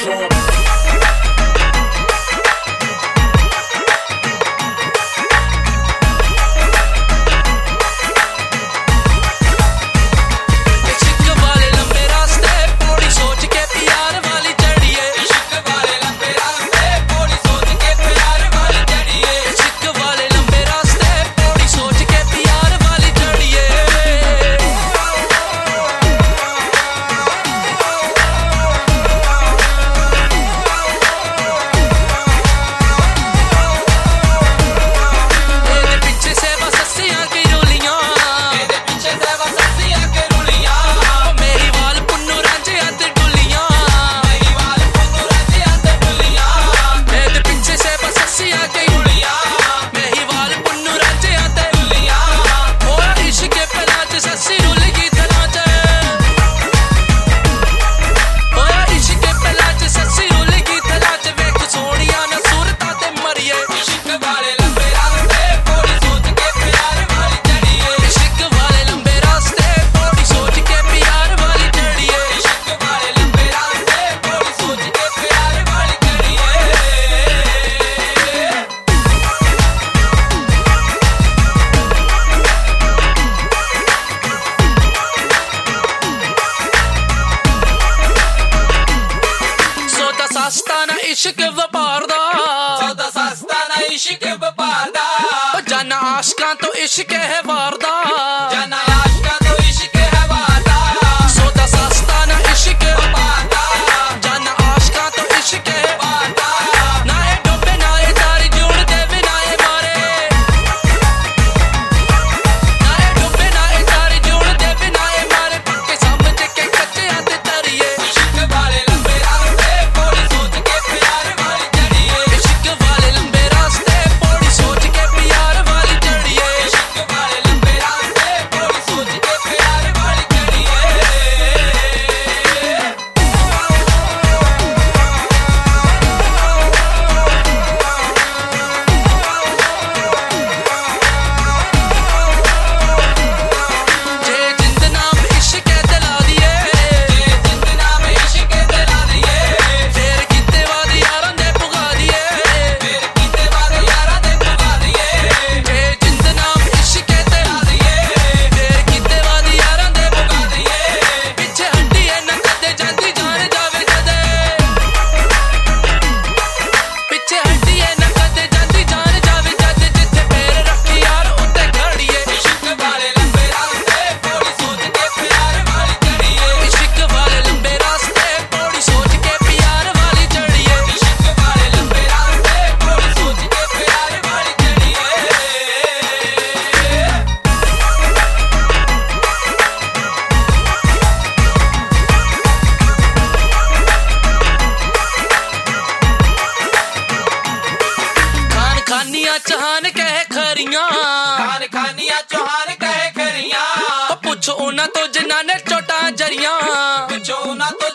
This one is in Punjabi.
ਸਸਤਾ ਨਾ ਇਸ਼ਕ ਵਪਾਰ ਦਾ, ਸੌਦਾ ਸਸਤਾ ਨਾ ਇਸ਼ਕ ਵਪਾਰ ਦਾ। ਜਾਨਾ ਆਸ਼ਕਾਂ ਤੋਂ ਇਸ਼ਕ ਹੈ ਵਾਰਦਾ, ਜਾਨਾ ਆਸ਼ਕਾਂ ਤੋਂ ਇਸ਼ਕ ਹੈ ਵਾਰਦਾ। ਸੌਦਾ ਸਸਤਾ ਨਾ ਇਸ਼ਕ ਵਪਾਰ ਦਾ, ਜਾਨਾ ਆਸ਼ਕਾਂ ਤੋਂ ਇਸ਼ਕ ਹੈ ਵਾਰਦਾ। ਨਾ ਇਹ ਡੋਬੇ ਨਾ ਇਹ ਤਾਰੀ ਜੋੜਦੇ ਵੀ ਨਾ ਇਹ ਮਾਰੇ, ਨਾ ਇਹ ਡੋਬੇ ਨਾ ਇਹ ਤਾਰੀ ਜੋੜਦੇ ਵੀ ਨਾ ਇਹ ਮਾਰੇ। ਪੱਕੇ ਸਮਝ ਕੇ ਕੱਚਿਆਂ ਤੇ ਤਰੀਏ, ਇਸ਼ਕ ਵਾਲੇ ਲੰਬੇ ਰਾਸਤੇ ਪੌੜੀ ਸੋਚ ਕੇ ਪਿਆਰ ਵਾਲੀ ਚੜੀਏ। ਇਸ਼ਕ ਵਾਲੇ ਲੰਬੇ ਰਾਸਤੇ ਪੌੜੀ ਸੋਚ ਕੇ ਪਿਆਰ ਵਾਲੀ ਚੜੀਏ। ਇਸ਼ਕ ਵਾਲੇ ਲੰਬੇ ਰਾਸਤੇ ਪੌੜੀ ਸੋਚ ਕੇ ਪਿਆਰ ਵਾਲੀ ਚੜੀਏ। ਜੇ ਜਿੰਦ ਨਾਮ ਇਸ਼ਕ ਹੈ ਦਿਲਾ ਦੀਏ, ਜੇ ਜਿੰਦ ਨਾਮ ਇਸ਼ਕ ਤੇ ਲਾ ਦਈਏ। ਫੇਰ ਕੀਤੇ ਵਾਦ ਯਾਰਾਂ ਦੇ ਪੁਗਾ ਦੀਏ। ਫਿਰ ਕੀਤੇ ਵਾਦੇ ਯਾਰਾਂ ਦੇ ਪੁਗਾ ਦਈਏ। ਜੇ ਜਿੰਦ ਨਾਮ ਇਸ਼ਕ ਹੈ ਦਿਲਾ ਦੀਏ, ਫੇਰ ਕੀਤੇ ਵਾਦ ਯਾਰਾਂ ਦੇ ਪੁਗਾ ਦੀਏ। ਪਿੱਛੇ ਹੱਡੀਏ ਨਾ ਕਦੇ ਜਾਂਦੀ ਜਾਣ ਜਾਵੇ ਕਦੇ, ਪਿੱਛੇ ਹੱਡੀਏ ਨਾ ਕਦੇ ਜਾਂਦੀ ਜਾਣ ਜਾਵੇ ਜਦ। ਜਿੱਥੇ ਪੈਰ ਰੱਖੀ ਯਾਰ ਉੱਤੇ ਖੜੀਏ। ਇਸ਼ਕ ਵਾਲੇ ਲੰਬੇ ਰਾਸਤੇ ਪੌੜੀ ਸੋਚ ਕੇ ਪਿਆਰ ਵਾਲੀ ਚੜੀਏ। ਇਸ਼ਕ ਵਾਲੇ ਲੰਬੇ ਰਾਸਤੇ ਪੌੜੀ ਸੋਚ ਕੇ ਪਿਆਰ ਵਾਲੀ ਚੜੀਏ। ਇਸ਼ਕ ਵਾਲੇ ਲੰਬੇ ਰਾਸਤੇ ਪੌੜੀ ਸੋਚ ਕੇ ਪਿਆਰ ਵਾਲੀ ਚੜੀਏ। ਖਾਨ ਖਾਨੀਆਂ ਚਾਹਨ ਕਹਿ ਖਰੀਆਂ, ਖਾਨ ਖਾਨੀਆਂ ਚੌਹਾਨ ਕਹੇ ਖਰੀਆਂ। ਉਹ ਪੁੱਛ ਉਹਨਾਂ ਤੋਂ ਜਿਨ੍ਹਾਂ ਨੇ ਚੋਟਾਂ ਜਰੀਆਂ। ਪੁੱਛੋ ਉਹਨਾਂ ਤੋਂ